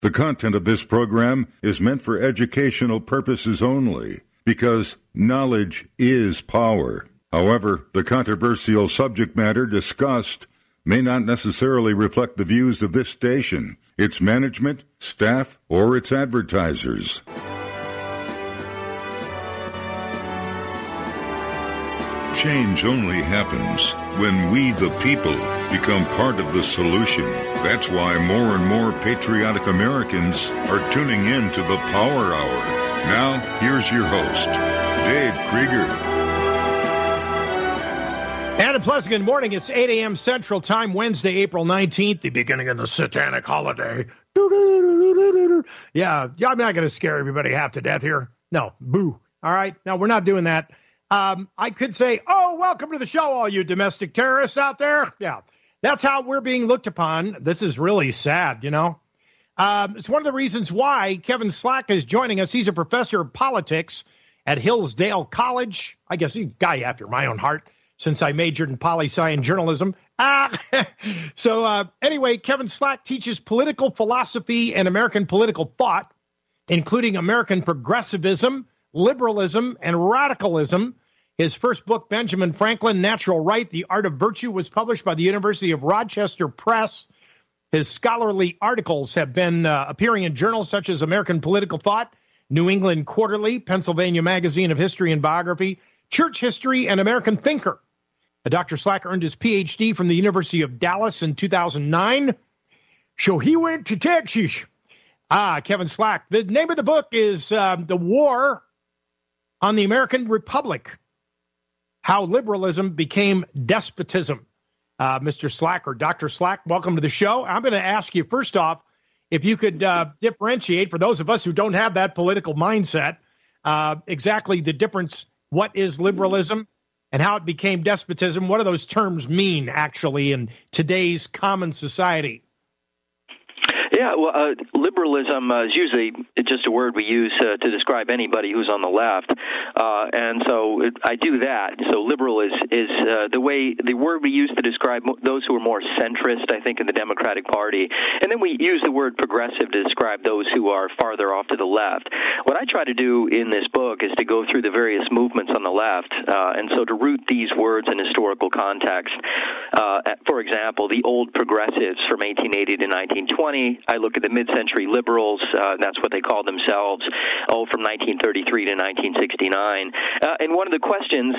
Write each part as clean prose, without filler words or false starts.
The content of this program is meant for educational purposes only, because knowledge is power. However, the controversial subject matter discussed may not necessarily reflect the views of this station, its management, staff, or its advertisers. Change only happens when we, the people, become part of the solution. That's why more and more patriotic Americans are tuning in to the Power Hour. Now, here's your host, Dave Krieger. And a pleasant good morning. It's 8 a.m. Central Time, Wednesday, April 19th, the beginning of the satanic holiday. Yeah, I'm not going to scare everybody half to death here. No, boo. All right? No, we're not doing that. I could say, oh, welcome to the show, all you domestic terrorists out there. Yeah, that's how we're being looked upon. This is really sad, you know. It's one of the reasons why Kevin Slack is joining us. He's a professor of politics at Hillsdale College. I guess he's a guy after my own heart, since I majored in poli-sci and journalism. Anyway, Kevin Slack teaches political philosophy and American political thought, including American progressivism, liberalism, and radicalism. His first book, Benjamin Franklin, Natural Right, The Art of Virtue, was published by the University of Rochester Press. His scholarly articles have been appearing in journals such as American Political Thought, New England Quarterly, Pennsylvania Magazine of History and Biography, Church History, and American Thinker. Dr. Slack earned his Ph.D. from the University of Dallas in 2009. So he went to Texas. Kevin Slack. The name of the book is The War on the American Republic, How Liberalism Became Despotism. Mr. Slack, or Dr. Slack, welcome to the show. I'm going to ask you, first off, if you could differentiate, for those of us who don't have that political mindset, exactly the difference, what is liberalism and how it became despotism? What do those terms mean, actually, in today's common society? Yeah, well, liberalism is usually just a word we use to describe anybody who's on the left, and so I do that. So liberal is the word we use to describe those who are more centrist, I think, in the Democratic Party, and then we use the word progressive to describe those who are farther off to the left. What I try to do in this book is to go through the various movements on the left, and so to root these words in historical context. For example, the old progressives from 1880 to 1920. I look at the mid-century liberals, that's what they call themselves, from 1933 to 1969. And one of the questions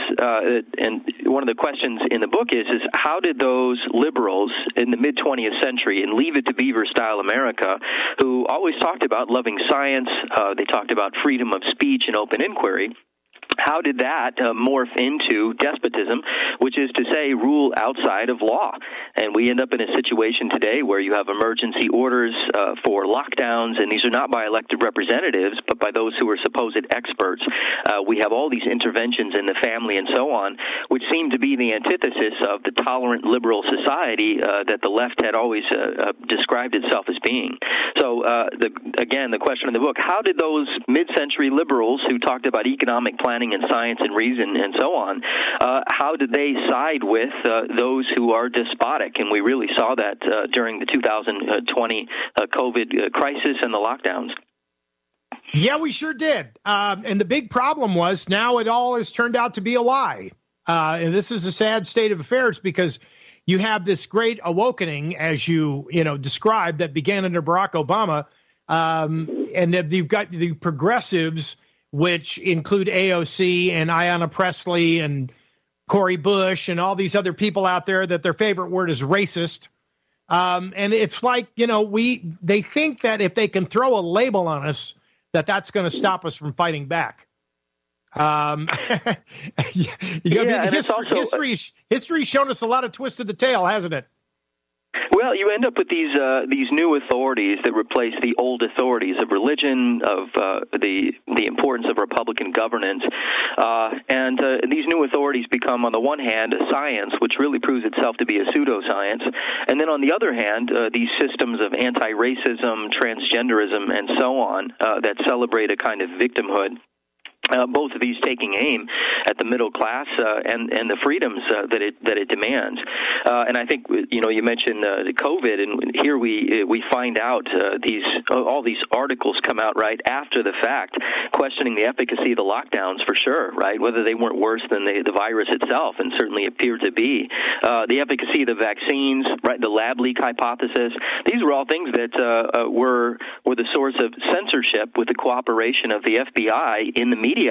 in the book is how did those liberals in the mid-20th century in Leave It to Beaver-style America, who always talked about loving science, they talked about freedom of speech and open inquiry, how did that morph into despotism, which is to say rule outside of law? And we end up in a situation today where you have emergency orders for lockdowns, and these are not by elected representatives, but by those who are supposed experts. We have all these interventions in the family and so on, which seem to be the antithesis of the tolerant liberal society that the left had always described itself as being. So, again, the question in the book, how did those mid-century liberals who talked about economic planning and science and reason and so on, how did they side with those who are despotic? And we really saw that during the 2020 COVID crisis and the lockdowns. Yeah, we sure did. And the big problem was now it all has turned out to be a lie. And this is a sad state of affairs because you have this great awakening, as you described, that began under Barack Obama. And you've got the progressives, which include AOC and Ayanna Pressley and Cori Bush and all these other people out there that their favorite word is racist. And it's like, they think that if they can throw a label on us, that's going to stop us from fighting back. History's shown us a lot of twist of the tail, hasn't it? Well, you end up with these new authorities that replace the old authorities of religion, of the importance of Republican governance, and these new authorities become, on the one hand, a science, which really proves itself to be a pseudoscience, and then on the other hand, these systems of anti-racism, transgenderism, and so on that celebrate a kind of victimhood. both of these taking aim at the middle class and the freedoms that it demands. And I think you mentioned COVID, and here we find out all these articles come out right after the fact, questioning the efficacy of the lockdowns for sure, right? Whether they weren't worse than the virus itself, and certainly appear to be. The efficacy of the vaccines, right? The lab leak hypothesis. These were all things that were the source of censorship with the cooperation of the FBI in the media.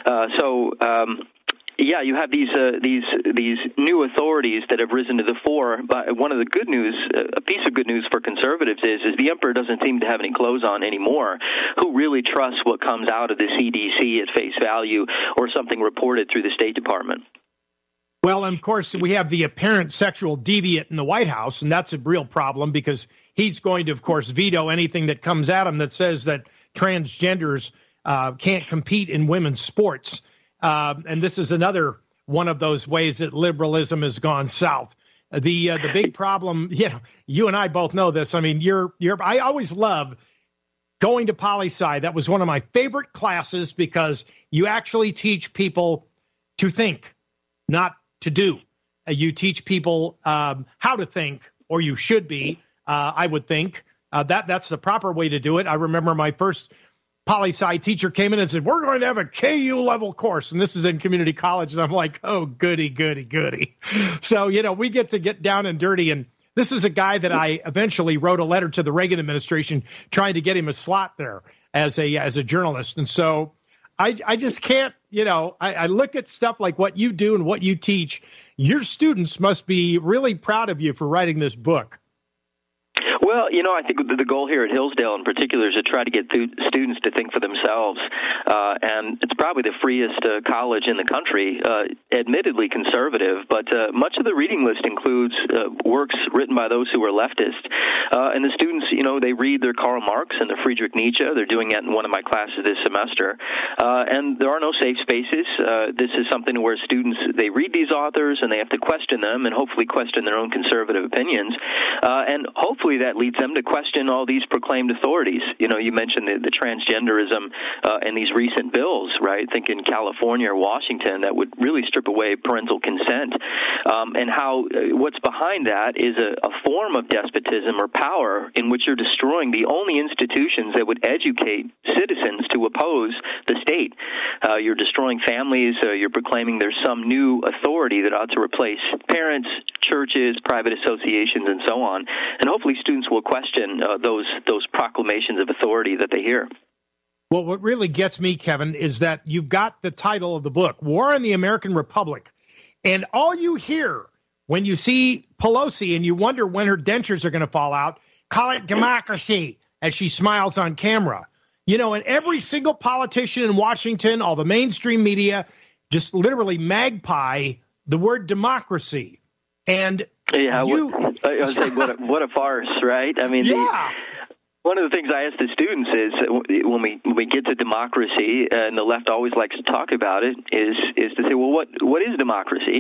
You have these new authorities that have risen to the fore. But one of the good news, a piece of good news for conservatives is the emperor doesn't seem to have any clothes on anymore. Who really trusts what comes out of the CDC at face value or something reported through the State Department? Well, and of course, we have the apparent sexual deviant in the White House, and that's a real problem because he's going to, of course, veto anything that comes at him that says that transgenders can't compete in women's sports. And this is another one of those ways that liberalism has gone south. The big problem, you and I both know this. I mean, I always love going to poli-sci. That was one of my favorite classes because you actually teach people to think, not to do. You teach people how to think, or you should be, I would think. That's the proper way to do it. I remember my first poli-sci teacher came in and said, we're going to have a KU level course. And this is in community college. And I'm like, oh, goody. So, we get to get down and dirty. And this is a guy that I eventually wrote a letter to the Reagan administration trying to get him a slot there as a journalist. And so I just can't, I look at stuff like what you do and what you teach. Your students must be really proud of you for writing this book. Well, I think the goal here at Hillsdale in particular is to try to get students to think for themselves. And it's probably the freest college in the country, admittedly conservative, but much of the reading list includes works written by those who are leftist. And the students, they read their Karl Marx and their Friedrich Nietzsche. They're doing it in one of my classes this semester. And there are no safe spaces. This is something where students, they read these authors and they have to question them and hopefully question their own conservative opinions. And hopefully that leads them to question all these proclaimed authorities. You mentioned the transgenderism and these recent bills, right? Think in California or Washington that would really strip away parental consent, and how what's behind that is a form of despotism or power in which you're destroying the only institutions that would educate citizens to oppose the state. You're destroying families. You're proclaiming there's some new authority that ought to replace parents, churches, private associations, and so on. And hopefully students will question those proclamations of authority that they hear. Well, what really gets me, Kevin, is that you've got the title of the book, War on the American Republic, and all you hear when you see Pelosi and you wonder when her dentures are going to fall out, call it democracy, as she smiles on camera. And every single politician in Washington, all the mainstream media, just literally magpie the word democracy. And I was saying, what a farce, right? I mean, one of the things I ask the students is when we get to democracy, and the left always likes to talk about it, is to say, well, what is democracy?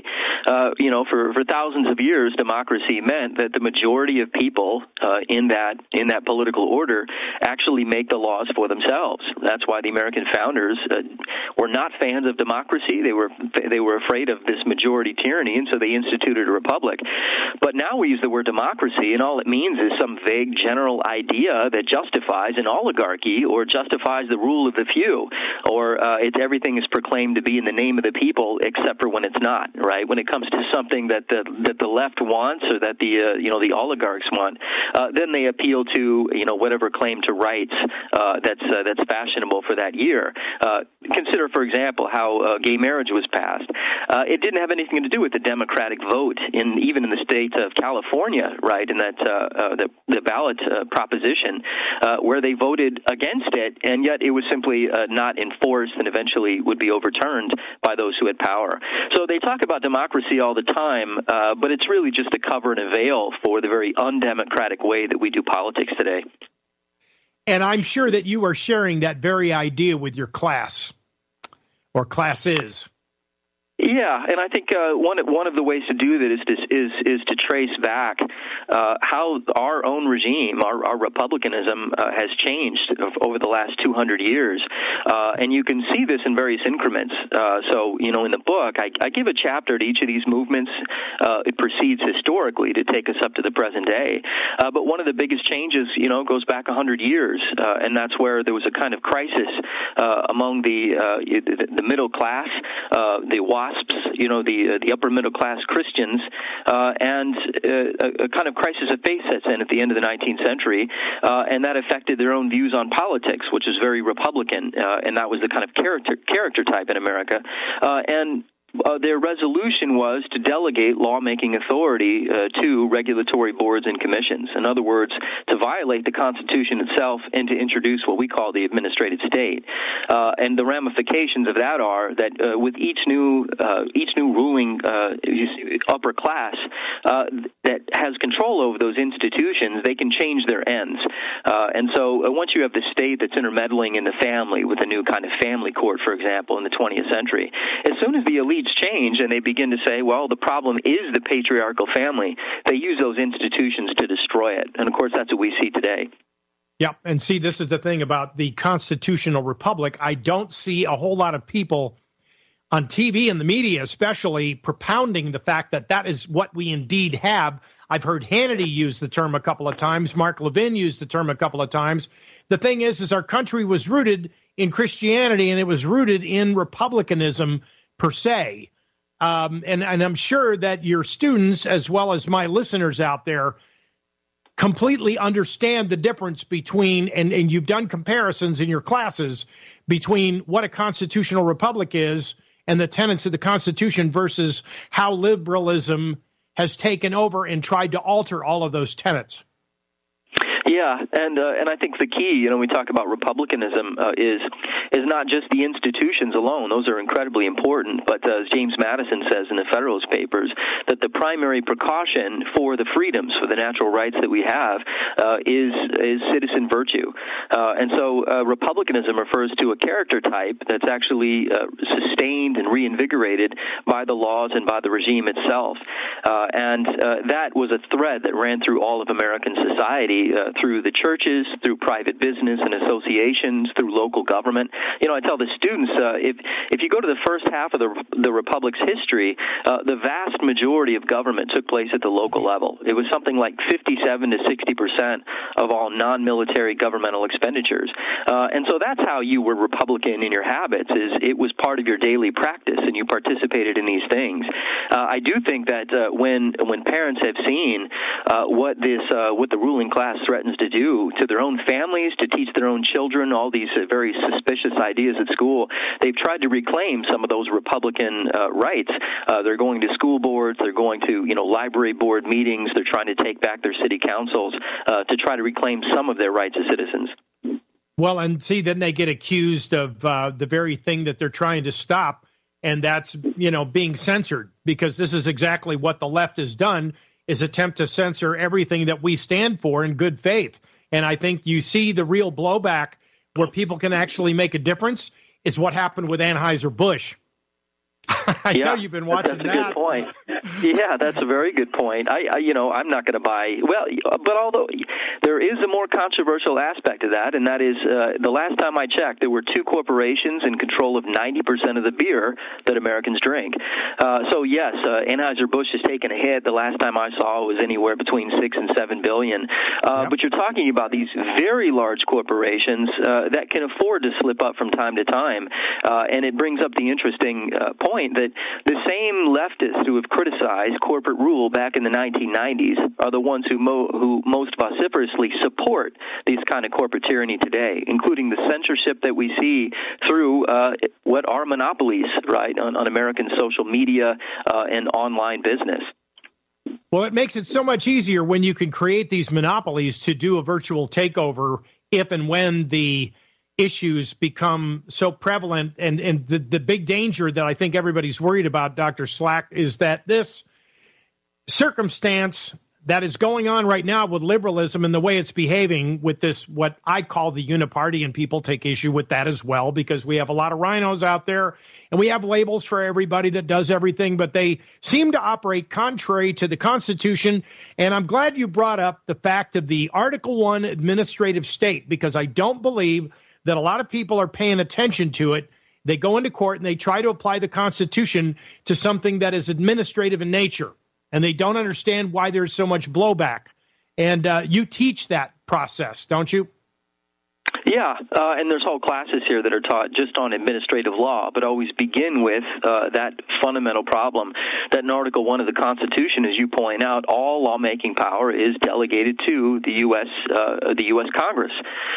For thousands of years, democracy meant that the majority of people in that political order actually make the laws for themselves. That's why the American founders were not fans of democracy. They were afraid of this majority tyranny, and so they instituted a republic. But now we use the word democracy, and all it means is some vague general idea that justifies an oligarchy or justifies the rule of the few, or everything is proclaimed to be in the name of the people, except for when it's not. Right? When it comes to something that the left wants or that the oligarchs want, then they appeal to whatever claim to rights that's fashionable for that year. Consider, for example, how gay marriage was passed. It didn't have anything to do with the Democratic vote, even in the state of California, right? In that the ballot proposition, where they voted against it, and yet it was simply not enforced and eventually would be overturned by those who had power. So they talk about democracy all the time, but it's really just a cover and a veil for the very undemocratic way that we do politics today. And I'm sure that you are sharing that very idea with your class or classes. Yeah, and I think one of the ways to do that is to trace back how our own regime, our republicanism, has changed over the last 200 years. And you can see this in various increments. So, in the book, I give a chapter to each of these movements. It proceeds historically to take us up to the present day. But one of the biggest changes, goes back 100 years, and that's where there was a kind of crisis among the middle class, the WASPs, the upper middle class Christians, and a kind of crisis of faith sets in at the end of the 19th century, and that affected their own views on politics, which is very Republican, and that was the kind of character type in America, and their resolution was to delegate lawmaking authority to regulatory boards and commissions. In other words, to violate the Constitution itself and to introduce what we call the administrative state. And the ramifications of that are that with each new ruling upper class that has control over those institutions, they can change their ends. And so once you have the state that's intermeddling in the family with a new kind of family court, for example, in the 20th century, as soon as the elites change and they begin to say, well, the problem is the patriarchal family, they use those institutions to destroy it. And, of course, that's what we see today. Yeah, and see, this is the thing about the constitutional republic. I don't see a whole lot of people on TV and the media especially propounding the fact that that is what we indeed have. I've heard Hannity use the term a couple of times. Mark Levin used the term a couple of times. The thing is our country was rooted in Christianity, and it was rooted in republicanism per se. And I'm sure that your students, as well as my listeners out there, completely understand the difference between, and you've done comparisons in your classes, between what a constitutional republic is and the tenets of the Constitution versus how liberalism has taken over and tried to alter all of those tenets. Yeah, and I think the key, we talk about republicanism is not just the institutions alone; those are incredibly important. But as James Madison says in the Federalist Papers, that the primary precaution for the freedoms, for the natural rights that we have, is citizen virtue. And so republicanism refers to a character type that's actually sustained and reinvigorated by the laws and by the regime itself. And that was a thread that ran through all of American society, through the churches, through private business and associations, through local government. I tell the students, if you go to the first half of the Republic's history, the vast majority of government took place at the local level. It was something like 57 to 60% of all non-military governmental expenditures. And so that's how you were Republican in your habits, is it was part of your daily practice, and you participated in these things. I do think that when parents have seen what the ruling class threatens to do to their own families, to teach their own children all these very suspicious ideas at school, they've tried to reclaim some of those Republican rights. They're going to school boards, they're going to library board meetings, they're trying to take back their city councils to try to reclaim some of their rights as citizens. Well, and see, then they get accused of the very thing that they're trying to stop, and that's, being censored, because this is exactly what the left has done, is attempt to censor everything that we stand for in good faith. And I think you see the real blowback where people can actually make a difference is what happened with Anheuser-Busch. I know you've been watching that. That's a good point. Yeah, that's a very good point. I'm not going to buy. Well, but although there is a more controversial aspect to that, and that is the last time I checked, there were two corporations in control of 90% of the beer that Americans drink. So yes, Anheuser-Busch has taken a hit. The last time I saw it was anywhere between $6 and $7 billion. But you're talking about these very large corporations that can afford to slip up from time to time, and it brings up the interesting point that the same leftists who have criticized corporate rule back in the 1990s are the ones who most vociferously support these kind of corporate tyranny today, including the censorship that we see through what are monopolies, right, on American social media and online business. Well, it makes it so much easier when you can create these monopolies to do a virtual takeover if and when the issues become so prevalent. And the big danger that I think everybody's worried about, Dr. Slack, is that this circumstance that is going on right now with liberalism and the way it's behaving with this, what I call the uniparty, and people take issue with that as well, because we have a lot of rhinos out there and we have labels for everybody that does everything, but they seem to operate contrary to the Constitution. And I'm glad you brought up the fact of the Article 1 administrative state, because I don't believe that a lot of people are paying attention to it. They go into court and they try to apply the Constitution to something that is administrative in nature, and they don't understand why there's so much blowback. And you teach that process, don't you? Yeah, and there's whole classes here that are taught just on administrative law, but always begin with that fundamental problem that in Article 1 of the Constitution, as you point out, all lawmaking power is delegated to the U.S. Congress.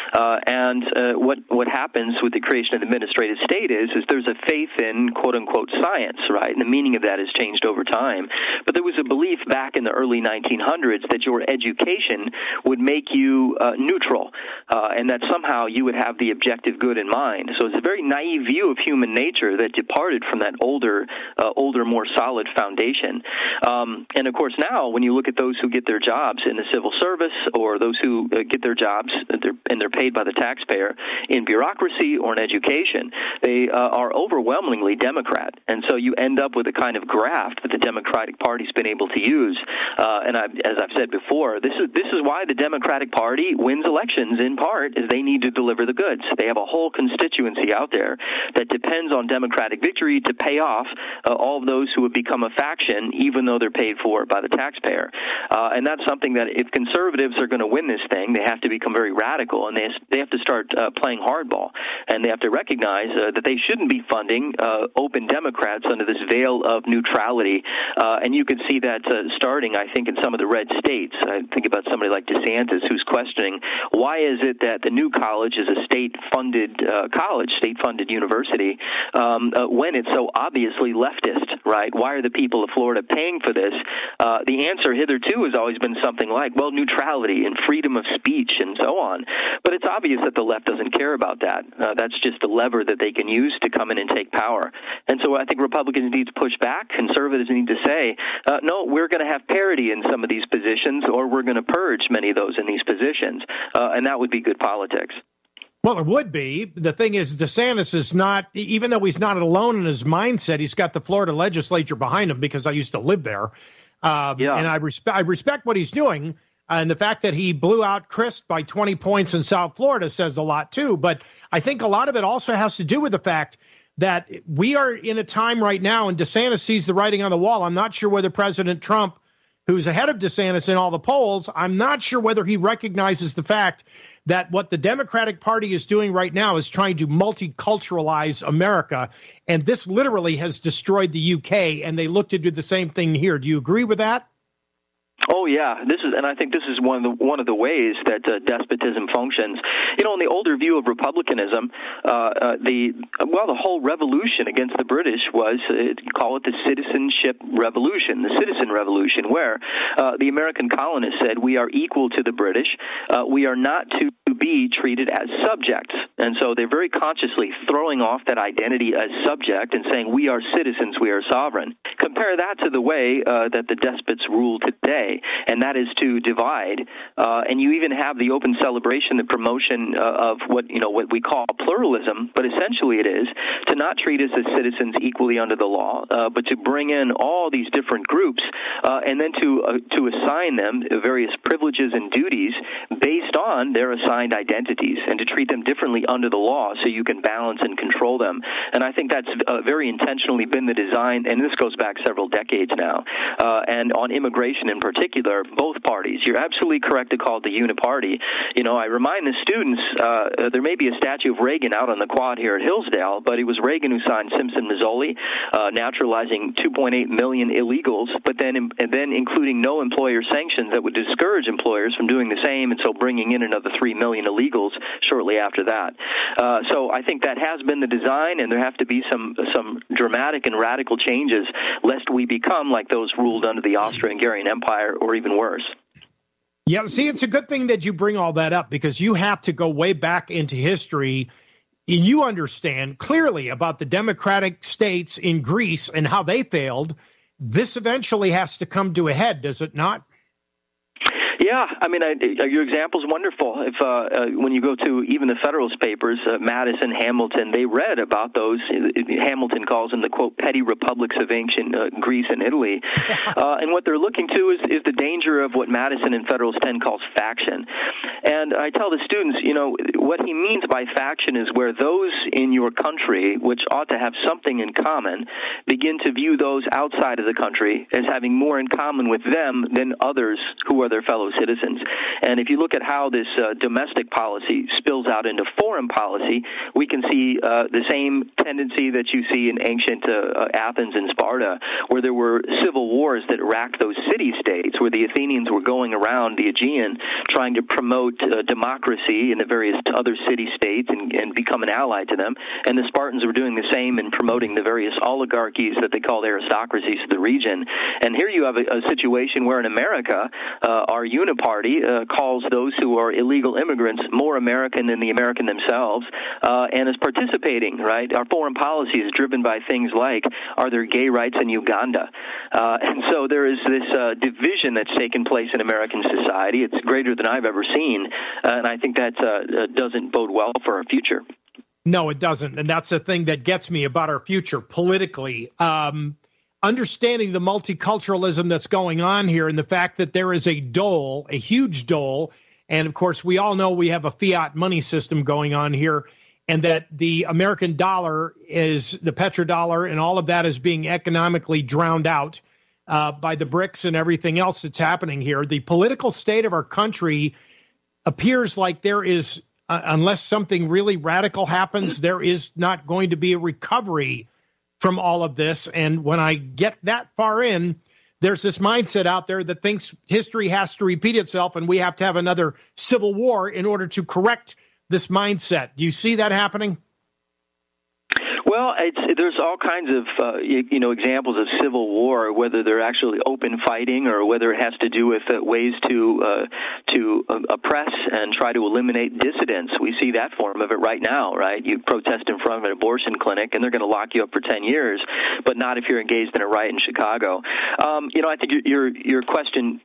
And what happens with the creation of the administrative state is there's a faith in quote-unquote science, right? And the meaning of that has changed over time. But there was a belief back in the early 1900s that your education would make you neutral, and that somehow you would have the objective good in mind. So it's a very naive view of human nature that departed from that older, more solid foundation. And of course now, when you look at those who get their jobs in the civil service, or those who get their jobs and they're paid by the taxpayer in bureaucracy or in education, they are overwhelmingly Democrat. And so you end up with a kind of graft that the Democratic Party's been able to use. And as I've said before, this is why the Democratic Party wins elections, in part, is they need to deliver the goods. They have a whole constituency out there that depends on Democratic victory to pay off all of those who have become a faction, even though they're paid for by the taxpayer. And that's something that if conservatives are going to win this thing, they have to become very radical, and they have to start playing hardball. And they have to recognize that they shouldn't be funding open Democrats under this veil of neutrality. And you can see that starting, I think, in some of the red states. I think about somebody like DeSantis, who's questioning, why is it that the new college is a state-funded college, state-funded university, when it's so obviously leftist, right? Why are the people of Florida paying for this? The answer hitherto has always been something like, well, neutrality and freedom of speech and so on. But it's obvious that the left doesn't care about that. That's just a lever that they can use to come in and take power. And so I think Republicans need to push back. Conservatives need to say, no, we're going to have parity in some of these positions, or we're going to purge many of those in these positions. And that would be good politics. Well, it would be. The thing is, DeSantis is not, even though he's not alone in his mindset, he's got the Florida legislature behind him, because I used to live there. And I respect what he's doing. And the fact that he blew out Crist by 20 points in South Florida says a lot, too. But I think a lot of it also has to do with the fact that we are in a time right now, and DeSantis sees the writing on the wall. I'm not sure whether President Trump, who's ahead of DeSantis in all the polls, I'm not sure whether he recognizes the fact that what the Democratic Party is doing right now is trying to multiculturalize America. And this literally has destroyed the UK, and they look to do the same thing here. Do you agree with that? Oh yeah, and I think this is one of the ways that despotism functions. You know, in the older view of republicanism, the whole revolution against the British was, call it the citizenship revolution, the citizen revolution, where the American colonists said we are equal to the British, we are not to be treated as subjects, and so they're very consciously throwing off that identity as subject and saying we are citizens, we are sovereign. Compare that to the way that the despots rule today, and that is to divide. And you even have the open celebration, the promotion of what we call pluralism, but essentially it is to not treat us as citizens equally under the law, but to bring in all these different groups, and then to assign them various privileges and duties based on their assigned identities, and to treat them differently under the law so you can balance and control them. And I think that's very intentionally been the design, and this goes back several decades now. And on immigration in particular, both parties, you're absolutely correct to call it the uniparty. You know, I remind the students, there may be a statue of Reagan out on the quad here at Hillsdale, but it was Reagan who signed Simpson-Mazzoli, naturalizing 2.8 million illegals, but then including no employer sanctions that would discourage employers from doing the same, and so bringing in another 3 million illegals shortly after that. So I think that has been the design, and there have to be some dramatic and radical changes lest we become like those ruled under the Austro-Hungarian Empire, or even worse. Yeah, see, it's a good thing that you bring all that up, because you have to go way back into history, and you understand clearly about the democratic states in Greece and how they failed. This eventually has to come to a head, does it not? Yeah, I mean, your example's wonderful. If when you go to even the Federalist Papers, Madison, Hamilton, they read about those. Hamilton calls them the, quote, petty republics of ancient Greece and Italy. And what they're looking to is the danger of what Madison in Federalist 10 calls faction. And I tell the students, what he means by faction is where those in your country, which ought to have something in common, begin to view those outside of the country as having more in common with them than others who are their fellow citizens. And if you look at how this domestic policy spills out into foreign policy, we can see the same tendency that you see in ancient Athens and Sparta, where there were civil wars that racked those city-states, where the Athenians were going around the Aegean trying to promote democracy in the various other city-states and become an ally to them, and the Spartans were doing the same in promoting the various oligarchies that they called aristocracies of the region. And here you have a situation where in America, our uniparty calls those who are illegal immigrants more American than the American themselves, and is participating, right? Our foreign policy is driven by things like, are there gay rights in Uganda? And so there is this division that's taken place in American society. It's greater than I've ever seen, and I think that doesn't bode well for our future. No, it doesn't, and that's the thing that gets me about our future politically. Understanding the multiculturalism that's going on here and the fact that there is a dole, a huge dole, and of course we all know we have a fiat money system going on here, and that the American dollar is the petrodollar, and all of that is being economically drowned out by the BRICS and everything else that's happening here. The political state of our country appears like there is, unless something really radical happens, there is not going to be a recovery from all of this. And when I get that far in, there's this mindset out there that thinks history has to repeat itself and we have to have another civil war in order to correct this mindset. Do you see that happening? Well, there's all kinds of examples of civil war, whether they're actually open fighting or whether it has to do with ways to oppress and try to eliminate dissidents. We see that form of it right now, right? You protest in front of an abortion clinic, and they're going to lock you up for 10 years, but not if you're engaged in a riot in Chicago. I think your question,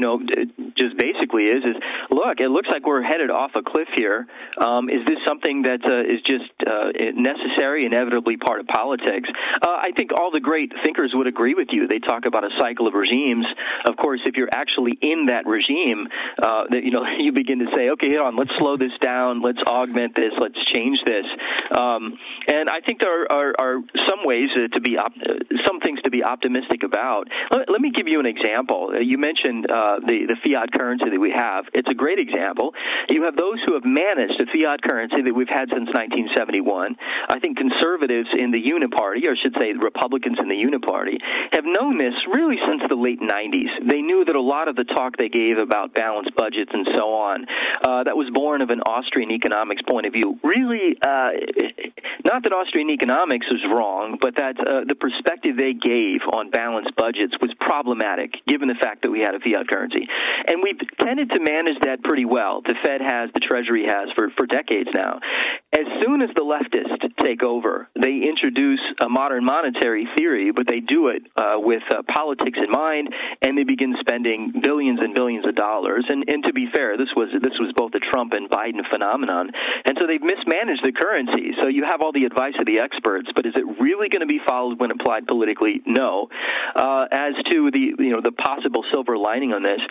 just basically is look, it looks like we're headed off a cliff here. Is this something that is just necessary, inevitably part of politics? I think all the great thinkers would agree with you. They talk about a cycle of regimes. Of course, if you're actually in that regime, you begin to say, okay, let's slow this down, let's augment this, let's change this. And I think there are some ways some things to be optimistic about. Let me give you an example. You mentioned the fiat currency that we have. It's a great example. You have those who have managed the fiat currency that we've had since 1971. I think conservatives in the Uniparty, or I should say Republicans in the Uniparty, have known this really since the late 90s. They knew that a lot of the talk they gave about balanced budgets and so on, that was born of an Austrian economics point of view. Really, not that Austrian economics was wrong, but that the perspective they gave on balanced budgets was problematic, given the fact that we had a fiat currency. And we've tended to manage that pretty well. The Fed has, the Treasury has for decades now. As soon as the leftists take over, they introduce a modern monetary theory, but they do it with politics in mind, and they begin spending billions and billions of dollars. And to be fair, this was both a Trump and Biden phenomenon. And so they've mismanaged the currency. So you have all the advice of the experts, but is it really going to be followed when applied politically? No. As to the possible silver lining on this,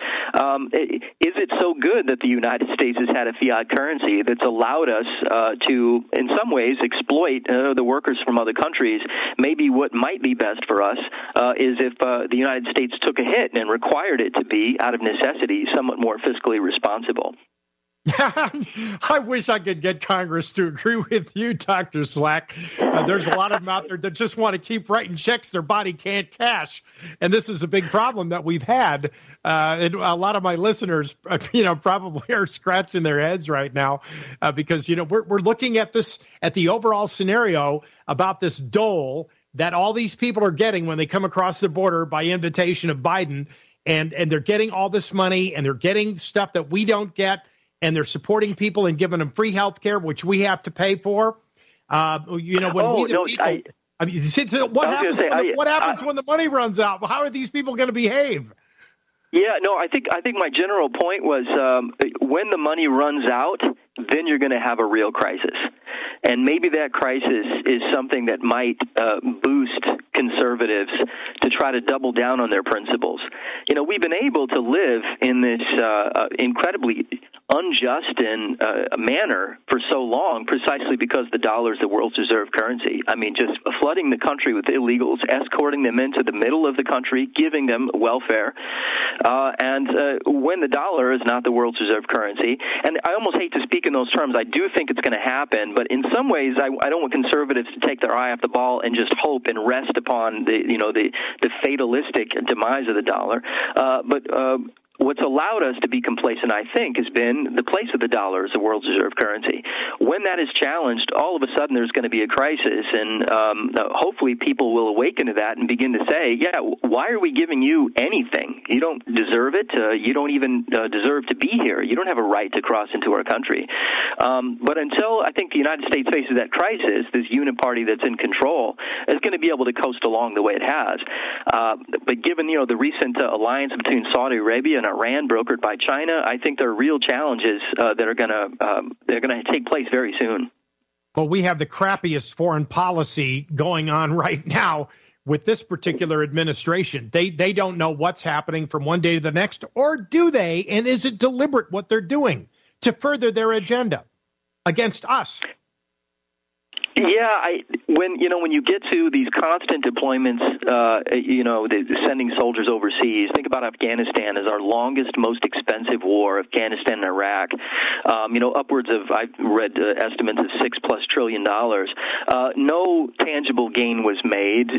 is it so good that the United States has had a fiat currency that's allowed us to, in some ways, exploit the workers from other countries? Maybe what might be best for us is if the United States took a hit and required it to be, out of necessity, somewhat more fiscally responsible. I wish I could get Congress to agree with you, Dr. Slack. There's a lot of them out there that just want to keep writing checks their body can't cash. And this is a big problem that we've had. And a lot of my listeners, probably are scratching their heads right now because, we're looking at this, at the overall scenario about this dole that all these people are getting when they come across the border by invitation of Biden. And they're getting all this money and they're getting stuff that we don't get. And they're supporting people and giving them free health care, which we have to pay for. What happens when the money runs out? How are these people going to behave? Yeah, no, I think my general point was when the money runs out, then you're going to have a real crisis. And maybe that crisis is something that might boost conservatives to try to double down on their principles. You know, we've been able to live in this incredibly unjust and manner for so long precisely because the dollar is the world's reserve currency. I mean, just flooding the country with illegals, escorting them into the middle of the country, giving them welfare. And when the dollar is not the world's reserve currency, and I almost hate to speak in those terms, I do think it's going to happen, but in some ways I don't want conservatives to take their eye off the ball and just hope and rest upon the fatalistic demise of the dollar. But what's allowed us to be complacent, I think, has been the place of the dollar as the world's reserve currency. When that is challenged, all of a sudden there's going to be a crisis, and hopefully people will awaken to that and begin to say, yeah, why are we giving you anything? You don't deserve it. You don't even deserve to be here. You don't have a right to cross into our country. But until I think the United States faces that crisis, this uniparty that's in control is going to be able to coast along the way it has. But given, the recent alliance between Saudi Arabia and Iran, brokered by China, I think there are real challenges that are going to take place very soon. Well, we have the crappiest foreign policy going on right now with this particular administration. They don't know what's happening from one day to the next, or do they? And is it deliberate what they're doing to further their agenda against us? Yeah, when you get to these constant deployments, sending soldiers overseas. Think about Afghanistan as our longest, most expensive war. Afghanistan and Iraq, upwards of, I've read estimates of $6+ trillion. No tangible gain was made.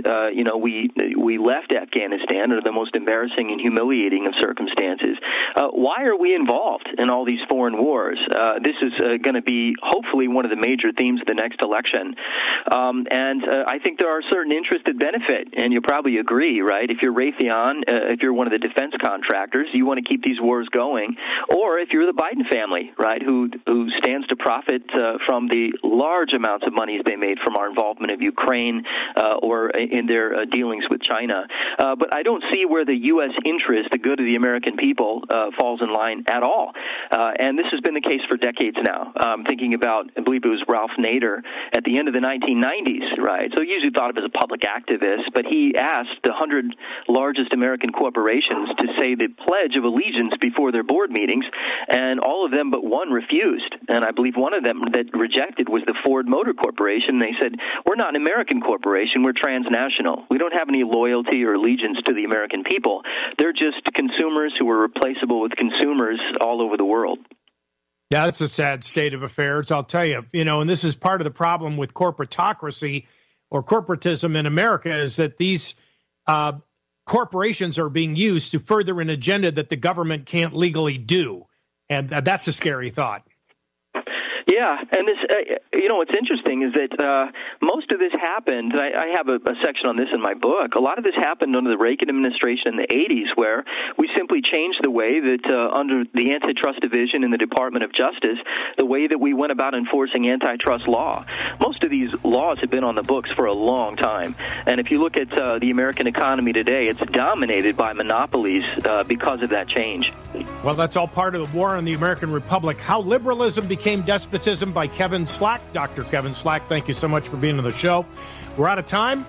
We left Afghanistan under the most embarrassing and humiliating of circumstances. Why are we involved in all these foreign wars? This is going to be hopefully one of the major themes of the next election. And I think there are certain interests that benefit, and you'll probably agree, right? If you're Raytheon, if you're one of the defense contractors, you want to keep these wars going, or if you're the Biden family, right, who stands to profit from the large amounts of monies they made from our involvement of Ukraine or in their dealings with China. But I don't see where the U.S. interest, the good of the American people, falls in line at all. And this has been the case for decades now. Thinking about, I believe it was Ralph Nader at the end of the 1990s, right? So usually thought of as a public activist, but he asked the 100 largest American corporations to say the Pledge of Allegiance before their board meetings, and all of them but one refused. And I believe one of them that rejected was the Ford Motor Corporation. They said, we're not an American corporation, we're transnational. We don't have any loyalty or allegiance to the American people. They're just consumers who are replaceable with consumers all over the world. Yeah, that's a sad state of affairs, I'll tell you. And this is part of the problem with corporatocracy or corporatism in America, is that these corporations are being used to further an agenda that the government can't legally do. And that's a scary thought. Yeah, and this, what's interesting is that most of this happened. I have a section on this in my book. A lot of this happened under the Reagan administration in the 80s, where we simply changed the way that under the Antitrust Division in the Department of Justice, the way that we went about enforcing antitrust law. Most of these laws have been on the books for a long time, and if you look at the American economy today, it's dominated by monopolies because of that change. Well, that's all part of the war on the American Republic. How Liberalism Became Despotism by Kevin Slack. Dr. Kevin Slack, thank you so much for being on the show. We're out of time.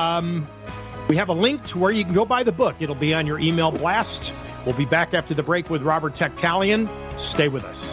We have a link to where you can go buy the book. It'll be on your email blast. We'll be back after the break with Robert Techtalian. Stay with us.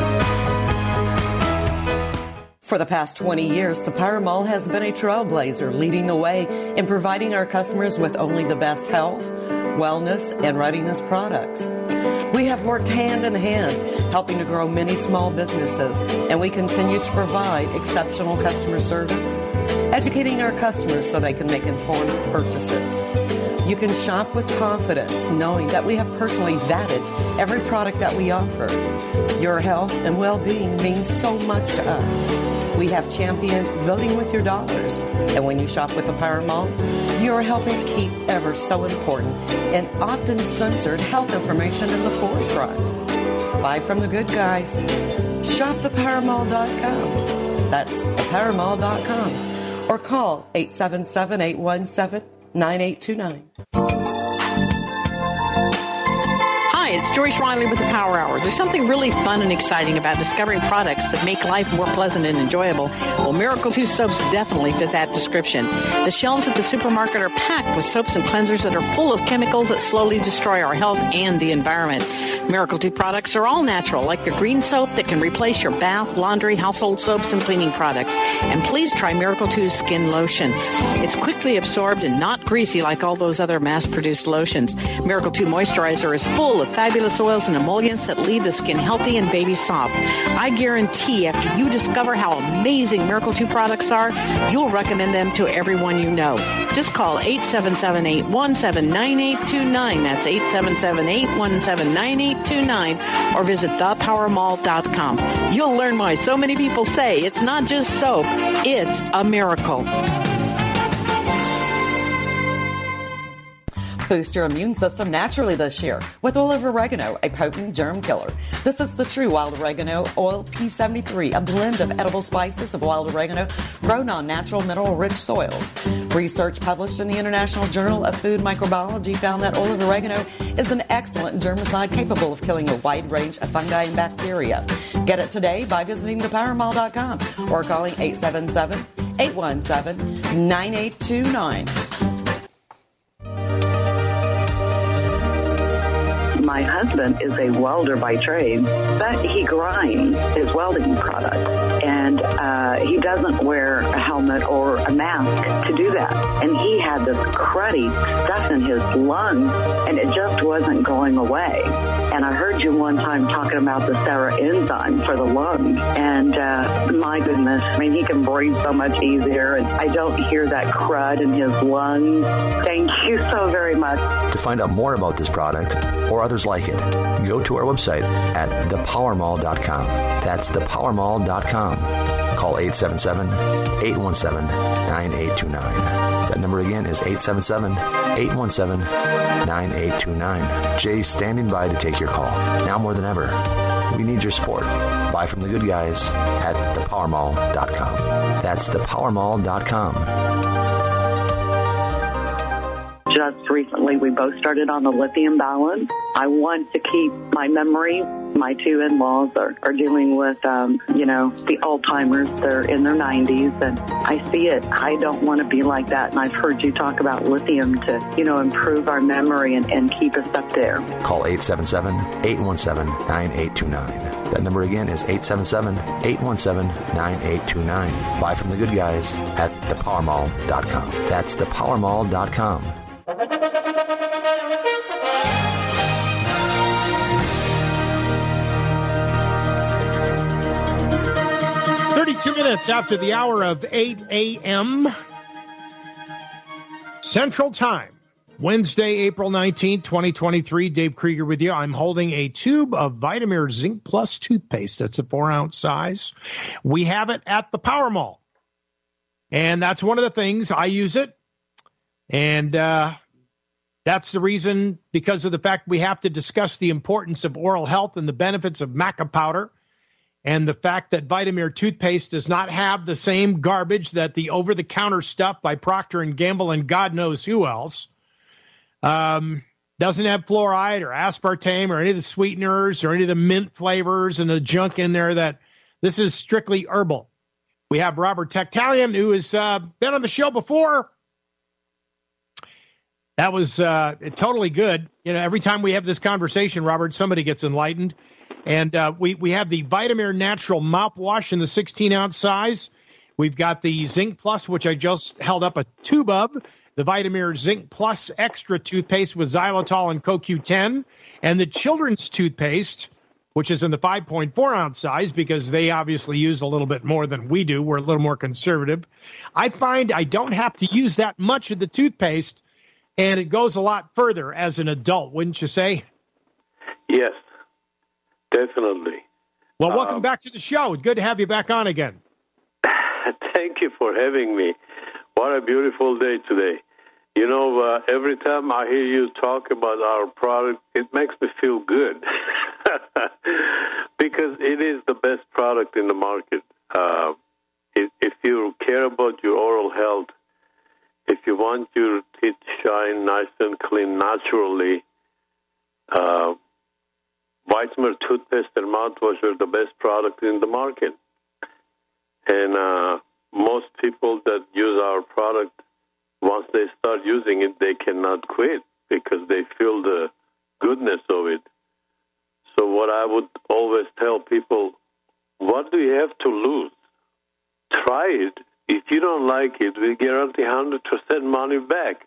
For the past 20 years, the Power Mall has been a trailblazer, leading the way in providing our customers with only the best health, wellness, and readiness products. We have worked hand in hand, helping to grow many small businesses, and we continue to provide exceptional customer service, educating our customers so they can make informed purchases. You can shop with confidence, knowing that we have personally vetted every product that we offer. Your health and well-being means so much to us. We have championed voting with your dollars, and when you shop with the Power Mall, you are helping to keep ever so important and often censored health information in the forefront. Buy from the good guys. Shop thepowermall.com. That's thepowermall.com. Or call 877-817-9829. Hi, it's Joyce Riley with the Power Hour. There's something really fun and exciting about discovering products that make life more pleasant and enjoyable. Well, Miracle 2 soaps definitely fit that description. The shelves at the supermarket are packed with soaps and cleansers that are full of chemicals that slowly destroy our health and the environment. Miracle 2 products are all natural, like the green soap that can replace your bath, laundry, household soaps, and cleaning products. And please try Miracle 2's skin lotion. It's quickly absorbed and not greasy like all those other mass-produced lotions. Miracle 2 moisturizer is full of fabulous oils and emollients that leave the skin healthy and baby soft. I guarantee after you discover how amazing Miracle 2 products are, you'll recommend them to everyone you know. Just call 877-817-9829. That's 877-817-9829. Or visit thepowermall.com. You'll learn why so many people say it's not just soap, it's a miracle. Boost your immune system naturally this year with oil of oregano, a potent germ killer. This is the true wild oregano oil P73, a blend of edible spices of wild oregano grown on natural mineral-rich soils. Research published in the International Journal of Food Microbiology found that oil of oregano is an excellent germicide capable of killing a wide range of fungi and bacteria. Get it today by visiting thepowermall.com or calling 877-817-9829. My husband is a welder by trade, but he grinds his welding product, and he doesn't wear a helmet or a mask to do that. And he had this cruddy stuff in his lungs, and it just wasn't going away. And I heard you one time talking about the Sarah enzyme for the lungs, and my goodness, I mean, he can breathe so much easier, and I don't hear that crud in his lungs. Thank you so very much. To find out more about this product or others like it, go to our website at thepowermall.com. That's thepowermall.com. Call 877-817-9829. That number again is 877-817-9829. Jay's standing by to take your call. Now more than ever, we need your support. Buy from the good guys at thepowermall.com. That's thepowermall.com. Just recently, we both started on the lithium balance. I want to keep my memory. My two in-laws are dealing with, the Alzheimer's. They're in their 90s, and I see it. I don't want to be like that, and I've heard you talk about lithium to, improve our memory and keep us up there. Call 877-817-9829. That number again is 877-817-9829. Buy from the good guys at thepowermall.com. That's thepowermall.com. 32 minutes after the hour of 8 a.m. Central Time, Wednesday, April 19th, 2023. Dave Krieger with you. I'm holding a tube of Vitamir Zinc Plus toothpaste. That's a 4-ounce size. We have it at the Power Mall. And that's one of the things. I use it. And that's the reason, because of the fact we have to discuss the importance of oral health and the benefits of maca powder, and the fact that Vitamir toothpaste does not have the same garbage that the over-the-counter stuff by Procter & Gamble and God knows who else. Doesn't have fluoride or aspartame or any of the sweeteners or any of the mint flavors and the junk in there. That this is strictly herbal. We have Robert Tectalian, who has been on the show before. That was totally good. Every time we have this conversation, Robert, somebody gets enlightened. And we have the Vitamir Natural mouthwash in the 16-ounce size. We've got the Zinc Plus, which I just held up a tube of, the Vitamir Zinc Plus Extra toothpaste with xylitol and CoQ10, and the children's toothpaste, which is in the 5.4-ounce size, because they obviously use a little bit more than we do. We're a little more conservative. I find I don't have to use that much of the toothpaste, and it goes a lot further as an adult, wouldn't you say? Yes, definitely. Well, welcome back to the show. Good to have you back on again. Thank you for having me. What a beautiful day today. Every time I hear you talk about our product, it makes me feel good because it is the best product in the market. If you care about your oral health, if you want your teeth shine nice and clean naturally, Vitamer toothpaste and mouthwash are the best product in the market. And most people that use our product, once they start using it, they cannot quit because they feel the goodness of it. So what I would always tell people, what do you have to lose? Try it. If you don't like it, we guarantee 100% money back.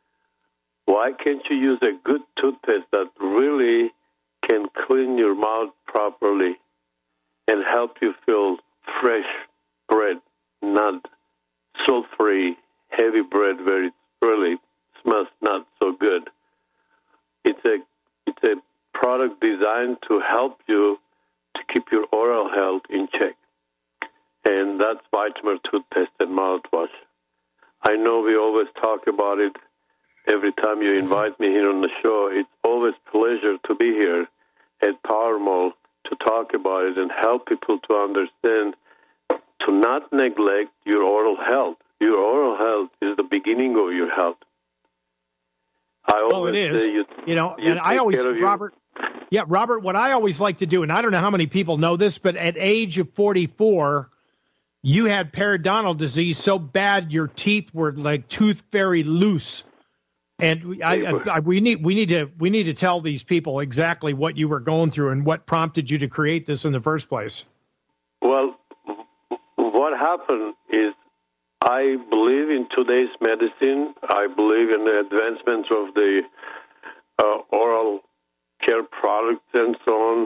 Why can't you use a good toothpaste that really can clean your mouth properly and help you feel fresh bread, not salt-free, heavy bread where it really smells not so good? It's a product designed to help you to keep your oral health in check. And that's Vitamer toothpaste and mouthwash. I know we always talk about it every time you invite me here on the show. It's always a pleasure to be here at Power Mall to talk about it and help people to understand to not neglect your oral health. Your oral health is the beginning of your health. Well, it is. And I always, Robert, what I always like to do, and I don't know how many people know this, but at age of 44, you had periodontal disease so bad your teeth were like tooth fairy loose. And we need to tell these people exactly what you were going through and what prompted you to create this in the first place. Well, what happened is I believe in today's medicine. I believe in the advancements of the oral care products and so on.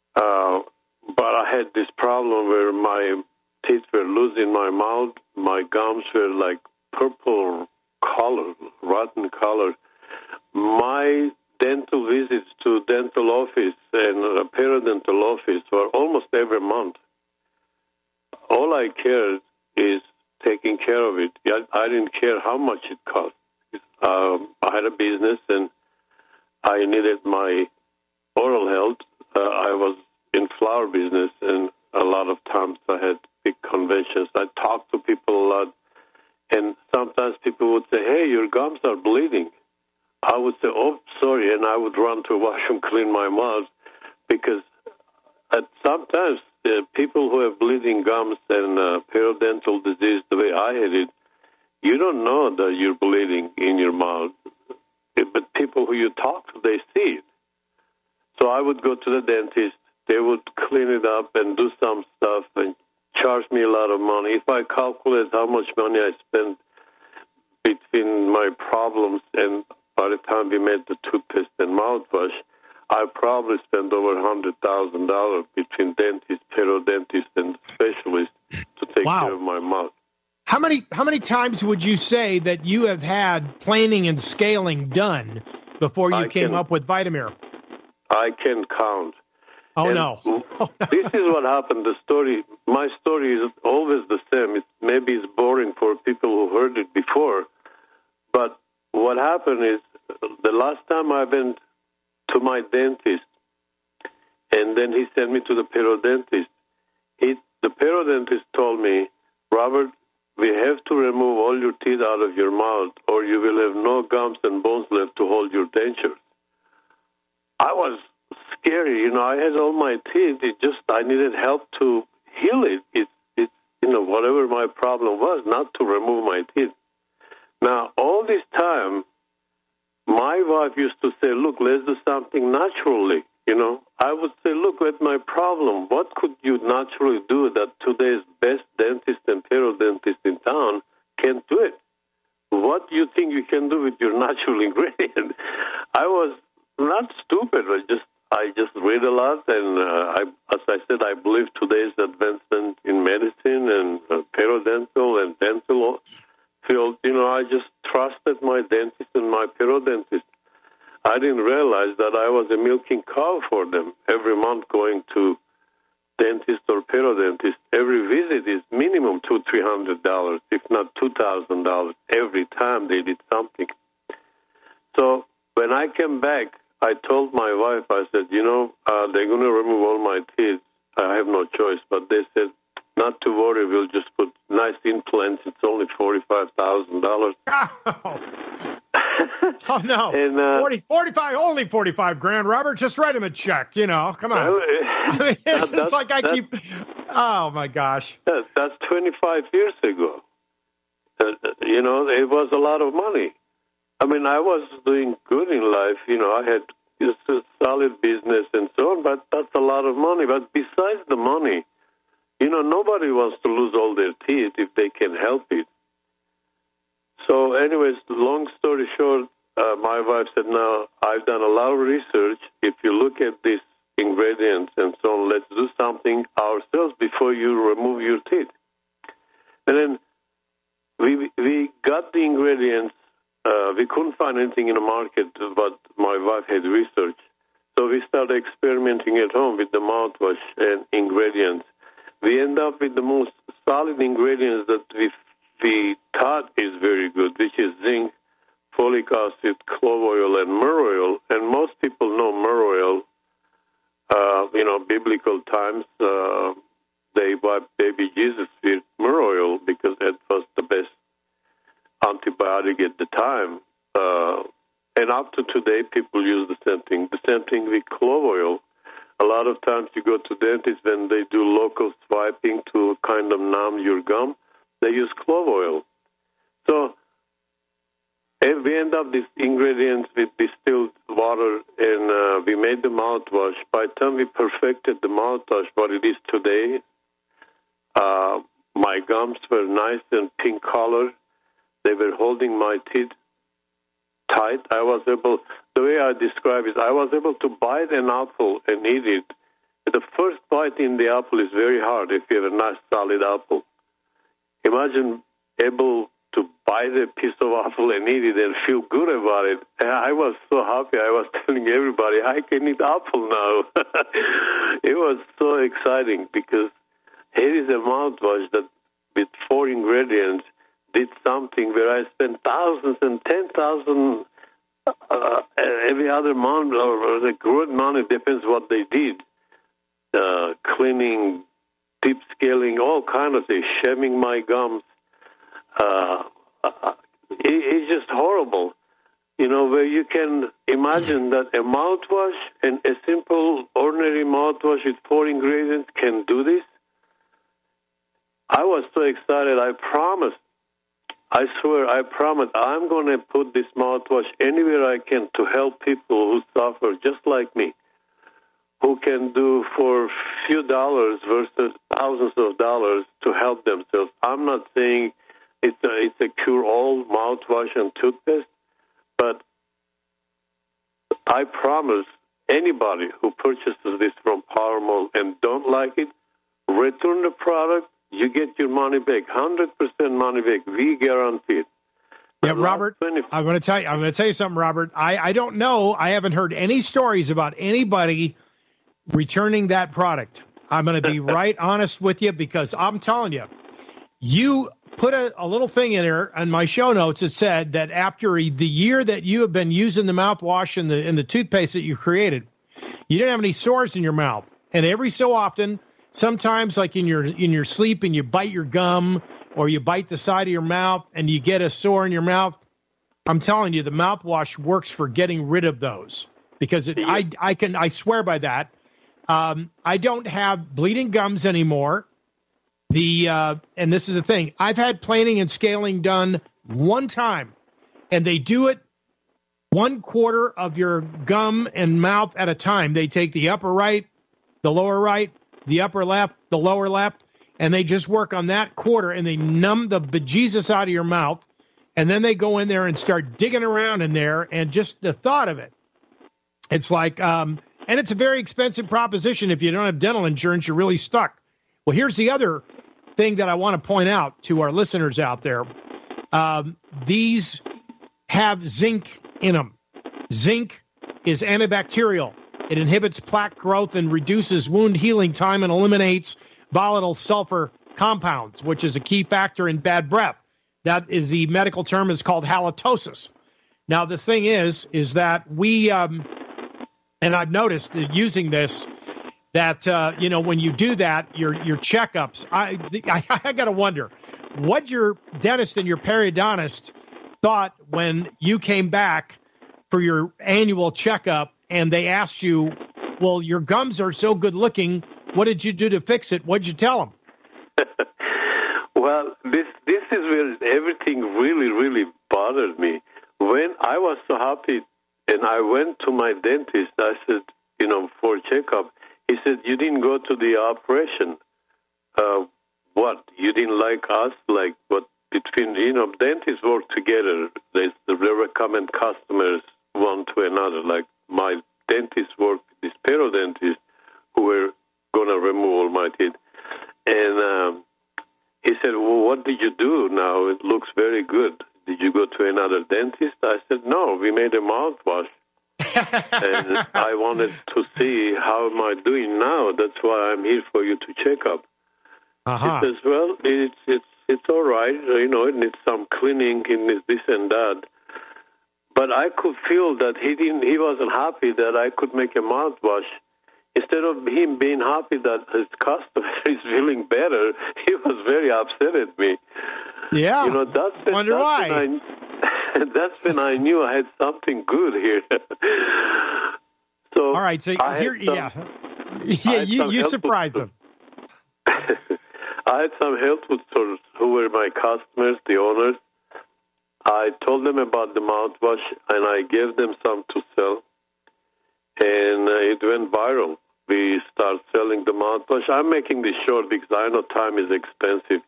But I had this problem where my teeth were loose in my mouth. My gums were like purple color, rotten color. My dental visits to dental office and periodontal office were almost every month. All I cared is taking care of it. I didn't care how much it cost. I had a business and I needed my oral health. I was in flower business and a lot of times I had big conventions. I talked to people a lot. And sometimes people would say, hey, your gums are bleeding. I would say, oh, sorry, and I would run to washroom, clean my mouth, because sometimes people who have bleeding gums and periodontal disease, the way I had it, you don't know that you're bleeding in your mouth. But people who you talk to, they see it. So I would go to the dentist. They would clean it up and do some stuff and charge me a lot of money. If I calculate how much money I spent between my problems and by the time we made the toothpaste and mouthwash, I probably spent over $100,000 between dentist, periodontist, and specialist to take care of my mouth. How many times would you say that you have had planing and scaling done before you came up with Vitamir? I can count. Oh, no. This is what happened. My story is always the same. Maybe it's boring for people who heard it before. But what happened is the last time I went to my dentist, and then he sent me to the periodontist, the periodontist told me, Robert, we have to remove all your teeth out of your mouth or you will have no gums and bones left to hold your dentures. I was scary. I had all my teeth. I needed help to heal it. It's whatever my problem was, not to remove my teeth. Now, all this time, my wife used to say, look, let's do something naturally. I would say, look at my problem. What could you naturally do that today's best dentist and periodontist in town can't do it? What do you think you can do with your natural ingredient? I was not stupid. I just read a lot, and as I said, I believe today's advancement in medicine and periodontal and dental field, I just trusted my dentist and my periodontist. I didn't realize that I was a milking cow for them. Every month going to dentist or periodontist, every visit is minimum $200-300, if not $2,000 every time they did something. So when I came back, I told my wife, I said, they're going to remove all my teeth. I have no choice. But they said, not to worry, we'll just put nice implants. It's only $45,000. Oh, no. And, 45, only 45 grand, Robert. Just write him a check, come on. It's just like I keep, oh, my gosh. That's 25 years ago. It was a lot of money. I mean, I was doing good in life. I had just a solid business and so on, but that's a lot of money. But besides the money, nobody wants to lose all their teeth if they can help it. So anyways, long story short, my wife said, now, I've done a lot of research. If you look at these ingredients and so on, let's do something ourselves before you remove your teeth. And then we got the ingredients. We couldn't find anything in the market, but my wife had researched. So we started experimenting at home with the mouthwash and ingredients. We end up with the most solid ingredients that we thought is very good, which is zinc, folic acid, clove oil, and myrrh oil. And most people know myrrh oil. Biblical times, they wiped baby Jesus with myrrh oil because that was the best antibiotic at the time. And up to today, people use the same thing. The same thing with clove oil. A lot of times you go to dentists when they do local swiping to kind of numb your gum, they use clove oil. So we end up these ingredients with distilled water, and we made the mouthwash. By the time we perfected the mouthwash, what it is today, my gums were nice and pink color. They were holding my teeth tight. The way I describe it, I was able to bite an apple and eat it. The first bite in the apple is very hard if you have a nice solid apple. Imagine able to bite a piece of apple and eat it and feel good about it. And I was so happy. I was telling everybody, I can eat apple now. It was so exciting because here is a mouthwash that with 4 ingredients did something where I spent thousands and 10,000 every other month, or the good money, depends what they did. Cleaning, deep scaling, all kinds of things, shaving my gums. It's just horrible. Where you can imagine that a mouthwash and a simple, ordinary mouthwash with 4 ingredients can do this. I was so excited. I swear, I promise, I'm going to put this mouthwash anywhere I can to help people who suffer just like me, who can do for a few dollars versus thousands of dollars to help themselves. I'm not saying it's a cure-all mouthwash and toothpaste, but I promise anybody who purchases this from PowerMall and don't like it, return the product. You get your money back, 100% money back. We guarantee it. Yeah, Robert, I'm going to tell you something, Robert. I don't know. I haven't heard any stories about anybody returning that product. I'm going to be right honest with you because I'm telling you, you put a little thing in there on my show notes that said that after the year that you have been using the mouthwash and the toothpaste that you created, you didn't have any sores in your mouth. And every so often, sometimes, like in your sleep, and you bite your gum or you bite the side of your mouth and you get a sore in your mouth, I'm telling you, the mouthwash works for getting rid of those because I swear by that. I don't have bleeding gums anymore. And this is the thing, I've had planing and scaling done one time, and they do it 1/4 of your gum and mouth at a time. They take the upper right, the lower right, the upper left, the lower left, and they just work on that quarter, and they numb the bejesus out of your mouth, and then they go in there and start digging around in there, and just the thought of it, it's like, and it's a very expensive proposition. If you don't have dental insurance, you're really stuck. Well, here's the other thing that I want to point out to our listeners out there. These have zinc in them. Zinc is antibacterial. It inhibits plaque growth and reduces wound healing time and eliminates volatile sulfur compounds, which is a key factor in bad breath. That is the medical term is called halitosis. Now, the thing is that we, and I've noticed that using this, that, when you do that, your checkups, I got to wonder what your dentist and your periodontist thought when you came back for your annual checkup, and they asked you, well, your gums are so good looking, what did you do to fix it? What did you tell them? Well, this is where everything really, really bothered me. When I was so happy and I went to my dentist, I said, for a checkup, he said, you didn't go to the operation. What? You didn't like us? Like what? Between, dentists work together. They recommend customers one to another. Like my dentist worked with this parodontist who were going to remove all my teeth. And he said, well, what did you do now? It looks very good. Did you go to another dentist? I said, no, we made a mouthwash. And I wanted to see how am I doing now. That's why I'm here for you to check up. Uh-huh. He says, well, it's all right. It needs some cleaning, it needs this and that. But I could feel that he wasn't happy that I could make a mouthwash. Instead of him being happy that his customer is feeling better, he was very upset at me. Yeah. Why. That's when I knew I had something good here. So all right. So you surprised them. I had some health food stores who were my customers, the owners. I told them about the mouthwash, and I gave them some to sell. And it went viral. We start selling the mouthwash. I'm making this short because I know time is expensive.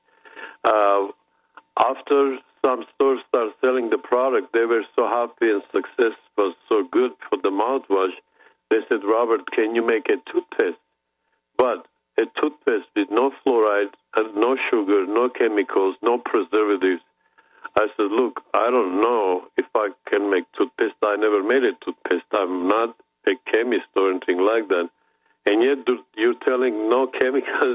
After some stores start selling the product, they were so happy and success was so good for the mouthwash. They said, Robert, can you make a toothpaste? But a toothpaste with no fluoride and no sugar, no chemicals, no preservatives. I said, look, I don't know if I can make toothpaste. I never made a toothpaste. I'm not a chemist or anything like that. And yet you're telling no chemicals,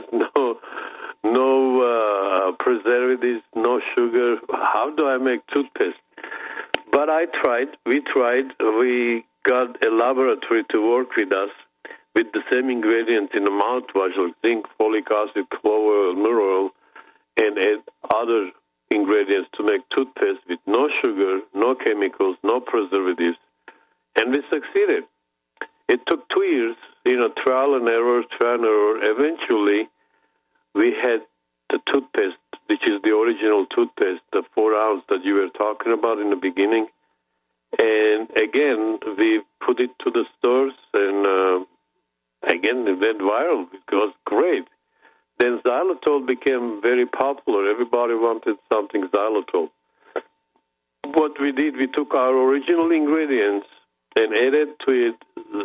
no preservatives, no sugar. How do I make toothpaste? But I tried. We tried. We got a laboratory to work with us with the same ingredients in the mouthwash, like zinc, folic acid, clove oil, myrrh oil, and add other ingredients to make toothpaste with no sugar, no chemicals, no preservatives. And we succeeded. It took 2 years, trial and error. Eventually, we had the toothpaste, which is the original toothpaste, the 4-ounce that you were talking about in the beginning. And again, we put it to the stores, and again, it went viral. It was great. Then xylitol became very popular. Everybody wanted something xylitol. What we did, we took our original ingredients and added to it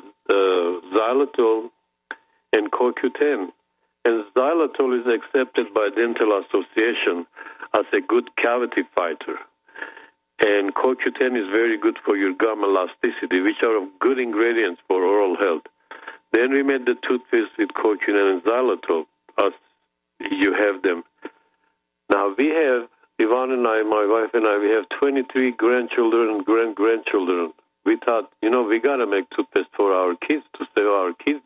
xylitol and CoQ10. And xylitol is accepted by Dental Association as a good cavity fighter. And CoQ10 is very good for your gum elasticity, which are good ingredients for oral health. Then we made the toothpaste with CoQ10 and xylitol, as you have them. Now we have, Yvonne and I, my wife and I, we have 23 grandchildren and great-grandchildren. We thought, we got to make toothpaste for our kids, to save our kids.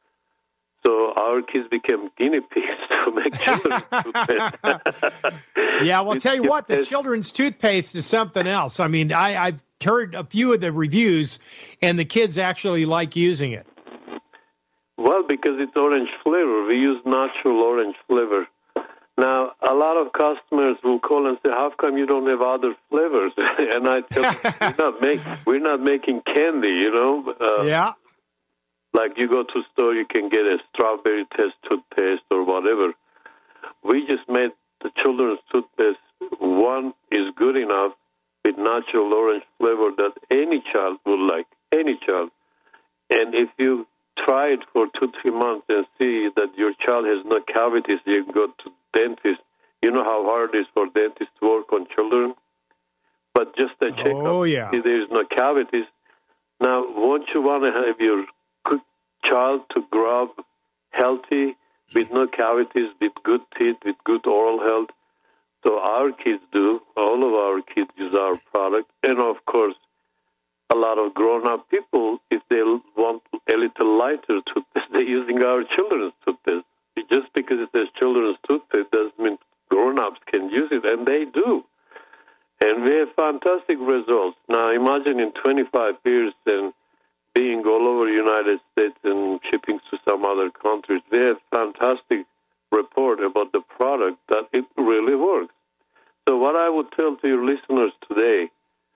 So our kids became guinea pigs to make children's toothpaste. Yeah, well, tell you what, the children's toothpaste is something else. I mean, I've heard a few of the reviews, and the kids actually like using it. Well, because it's orange flavor. We use natural orange flavor. Now, a lot of customers will call and say, how come you don't have other flavors? And I tell them, we're not making candy, Yeah. Like you go to a store, you can get a strawberry taste toothpaste or whatever. We just made the children's toothpaste. One is good enough with natural orange flavor that any child would like, any child. And if you try it for 2-3 months and see that your child has no cavities, you can go to dentist. You know how hard it is for dentists to work on children? But just a checkup, see there is no cavities. Now, won't you want to have your child to grow up healthy, with no cavities, with good teeth, with good oral health? So our kids do. All of our kids use our product. And, of course, a lot of grown-up people, if they want a little lighter toothpaste, they're using our children's toothpaste. Just because it says children's toothpaste doesn't mean grown-ups can use it, and they do. And we have fantastic results. Now, Now imagine in 25 years and being all over the United States and shipping to some other countries. They have fantastic report about the product that it really works. So what I would tell to your listeners today,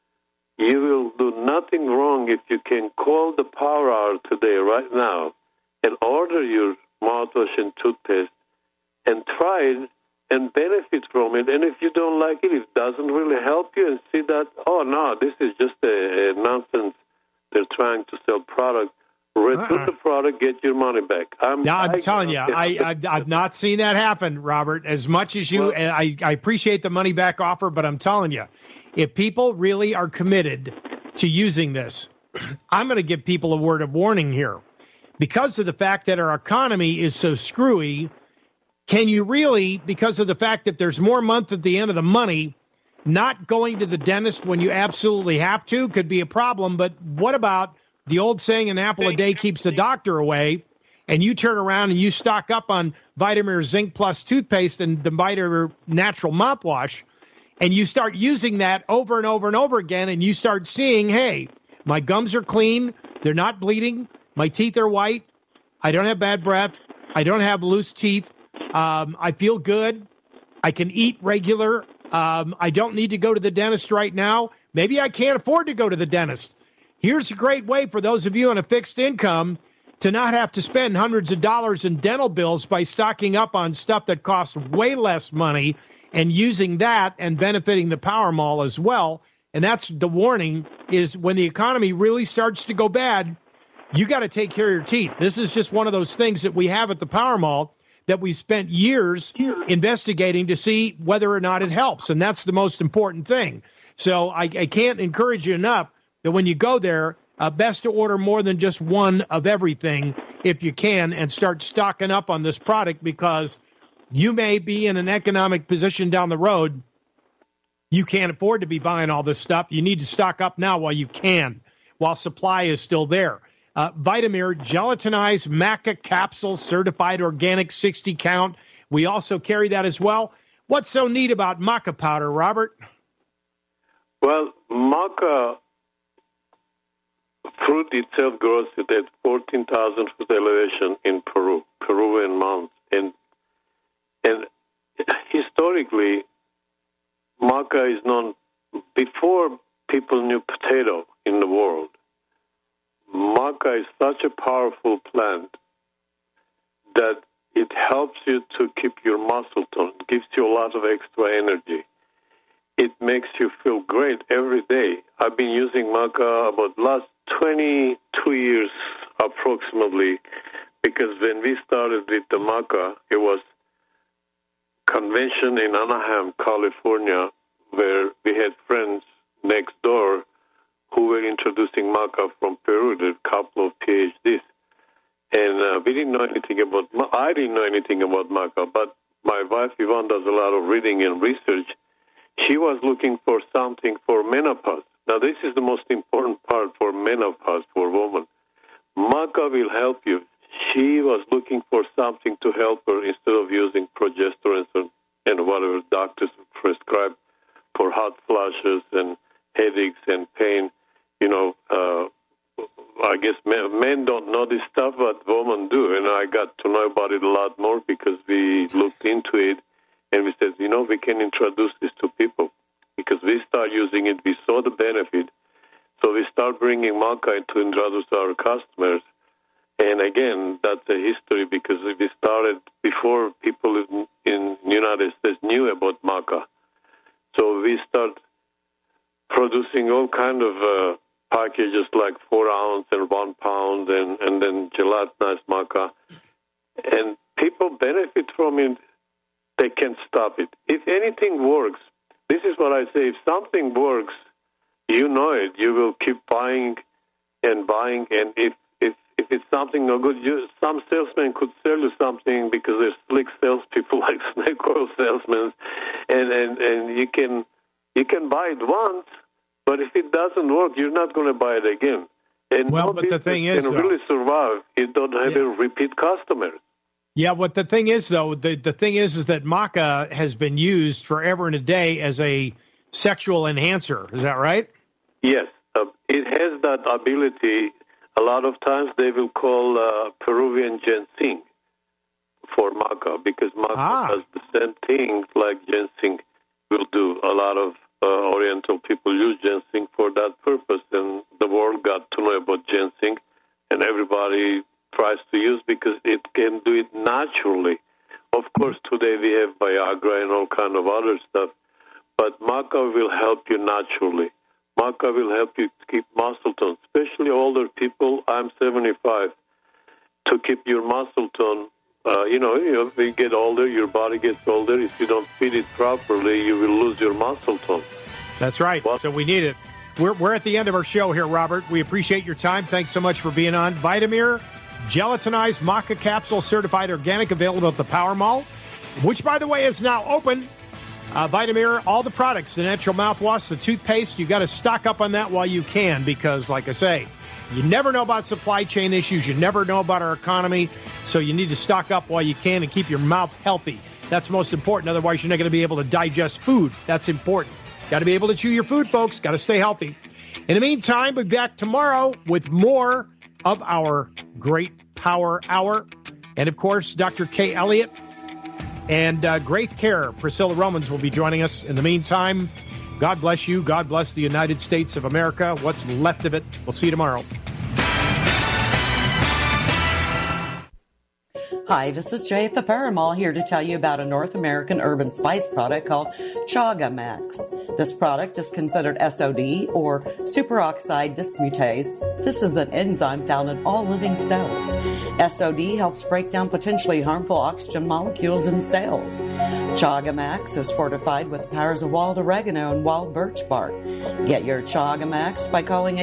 you will do nothing wrong if you can call the Power Hour today, right now, and order your mouthwash and toothpaste and try it and benefit from it. And if you don't like it, if it doesn't really help you, and see that, oh, no, this is just a nonsense. They're trying to sell product. Return the product, get your money back. I'm telling you, I've not seen that happen, Robert. As much as you, I appreciate the money back offer, but I'm telling you, if people really are committed to using this, I'm going to give people a word of warning here. Because of the fact that our economy is so screwy, can you really, because of the fact that there's more month at the end of the money, not going to the dentist when you absolutely have to could be a problem. But what about the old saying, an apple a day keeps the doctor away, and you turn around and you stock up on Vitamin Zinc Plus toothpaste and the Vitamin Natural mouthwash, and you start using that over and over and over again, and you start seeing, hey, my gums are clean, they're not bleeding, my teeth are white, I don't have bad breath, I don't have loose teeth, I feel good, I can eat regular, I don't need to go to the dentist right now. Maybe I can't afford to go to the dentist. Here's a great way for those of you on a fixed income to not have to spend hundreds of dollars in dental bills by stocking up on stuff that costs way less money and using that and benefiting the Power Mall as well. And that's the warning, is when the economy really starts to go bad, you got to take care of your teeth. This is just one of those things that we have at the Power Mall that we spent years investigating to see whether or not it helps. And that's the most important thing. So I can't encourage you enough that when you go there, best to order more than just one of everything if you can, and start stocking up on this product, because you may be in an economic position down the road. You can't afford to be buying all this stuff. You need to stock up now while you can, while supply is still there. Vitamir gelatinized maca capsules, certified organic 60 count. We also carry that as well. What's so neat about maca powder, Robert? Well, maca fruit itself grows at 14,000 foot elevation in Peruvian mountains. And historically, maca is known, before people knew potato in the world, maca is such a powerful plant that it helps you to keep your muscle tone. It gives you a lot of extra energy. It makes you feel great every day. I've been using maca about last 22 years approximately, because when we started with the maca, it was convention in Anaheim, California, where we had friends next door who were introducing maca from Peru, a couple of PhDs. And we didn't know anything about, I didn't know anything about maca, but my wife Yvonne does a lot of reading and research. She was looking for something for menopause. Now, this is the most important part for menopause for women. Maca will help you. She was looking for something to help her instead of using progesterone and whatever doctors prescribe for hot flashes and headaches and pain. You know, I guess men don't know this stuff, but women do. And I got to know about it a lot more because we looked into it. And we said, we can introduce this to people, because we start using it. We saw the benefit. So we start bringing maca to introduce our customers. And again, that's a history, because we started before people in the United States knew about maca. So we start producing all kind of packages like 4 ounce and 1 pound and then gelatinized maca. And people benefit from it. They can't stop it. If anything works, this is what I say, if something works, you know it. You will keep buying and buying. And if it's something no good, some salesmen could sell you something because they're slick salespeople like snake oil salesmen, and you can buy it once, but if it doesn't work, you're not going to buy it again. And but the thing is, can really survive. You don't have repeat customers. Yeah, what the thing is, though, the thing is that maca has been used forever and a day as a sexual enhancer. Is that right? Yes, it has that ability. A lot of times they will call Peruvian ginseng for maca, because maca does the same thing like ginseng will do. A lot of Oriental people use ginseng for that purpose, and the world got to know about ginseng, and everybody tries to use because it can do it naturally. Of course, today we have Viagra and all kind of other stuff, but maca will help you naturally. Maca will help you keep muscle tone, especially older people. I'm 75. To keep your muscle tone, if you get older, your body gets older. If you don't feed it properly, you will lose your muscle tone. That's right. So we need it. We're at the end of our show here, Robert. We appreciate your time. Thanks so much for being on. Vitamir, gelatinized maca capsule, certified organic, available at the Power Mall, which, by the way, is now open. Vitamir, all the products, the natural mouthwash, the toothpaste, you got to stock up on that while you can, because, like I say, you never know about supply chain issues. You never know about our economy. So you need to stock up while you can and keep your mouth healthy. That's most important. Otherwise, you're not going to be able to digest food. That's important. Got to be able to chew your food, folks. Got to stay healthy. In the meantime, we'll be back tomorrow with more of our Great Power Hour. And, of course, Dr. Kay Elliott and Great Care, Priscilla Romans, will be joining us. In the meantime, God bless you. God bless the United States of America. What's left of it. We'll see you tomorrow. Hi, this is Jay at the Power Mall, here to tell you about a North American urban spice product called Chaga Max. This product is considered SOD, or superoxide dismutase. This is an enzyme found in all living cells. SOD helps break down potentially harmful oxygen molecules in cells. Chaga Max is fortified with the powers of wild oregano and wild birch bark. Get your Chaga Max by calling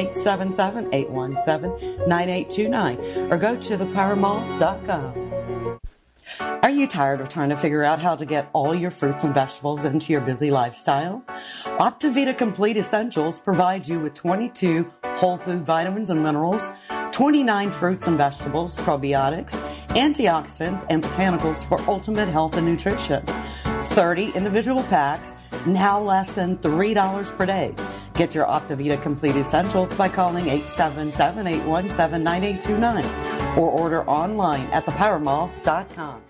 877-817-9829 or go to thepowermall.com. Are you tired of trying to figure out how to get all your fruits and vegetables into your busy lifestyle? Optivita Complete Essentials provides you with 22 whole food vitamins and minerals, 29 fruits and vegetables, probiotics, antioxidants, and botanicals for ultimate health and nutrition. 30 individual packs, now less than $3 per day. Get your Optivita Complete Essentials by calling 877-817-9829 or order online at thepowermall.com.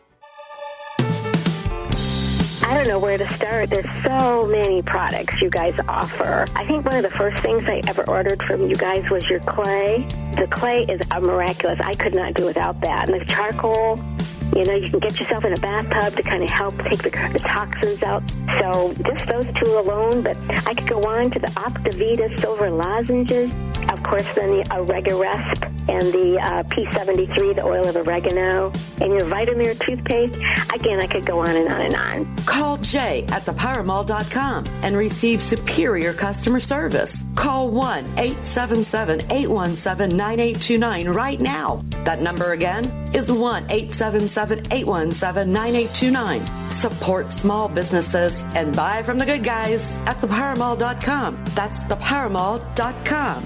I don't know where to start. There's so many products you guys offer. I think one of the first things I ever ordered from you guys was your clay. The clay is miraculous. I could not do without that. And the charcoal, you can get yourself in a bathtub to kind of help take the toxins out. So just those two alone, but I could go on to the Optivita Silver Lozenges. Of course, then the Oregaresp and the P73, the oil of oregano, and your Vitamir toothpaste. Again, I could go on and on and on. Call Jay at thepowermall.com and receive superior customer service. Call 1-877-817-9829 right now. That number again is 1-877-817-9829. Support small businesses and buy from the good guys at thepowermall.com. That's thepowermall.com.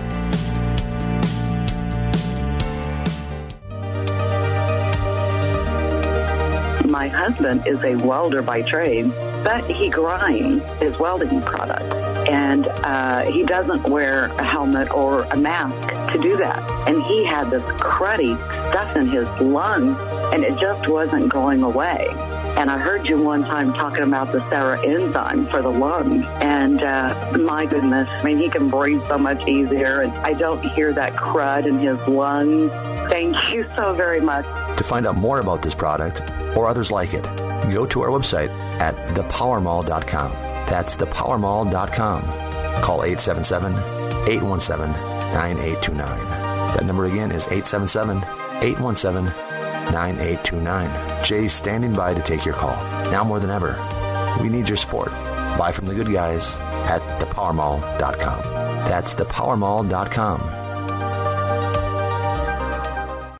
My husband is a welder by trade, but he grinds his welding product. And he doesn't wear a helmet or a mask to do that. And he had this cruddy stuff in his lungs, and it just wasn't going away. And I heard you one time talking about the Sarah enzyme for the lungs. And my goodness, he can breathe so much easier. And I don't hear that crud in his lungs. Thank you so very much. To find out more about this product or others like it, go to our website at thepowermall.com. That's thepowermall.com. Call 877-817-9829. That number again is 877-817-9829. Jay's standing by to take your call. Now more than ever, we need your support. Buy from the good guys at thepowermall.com. That's thepowermall.com.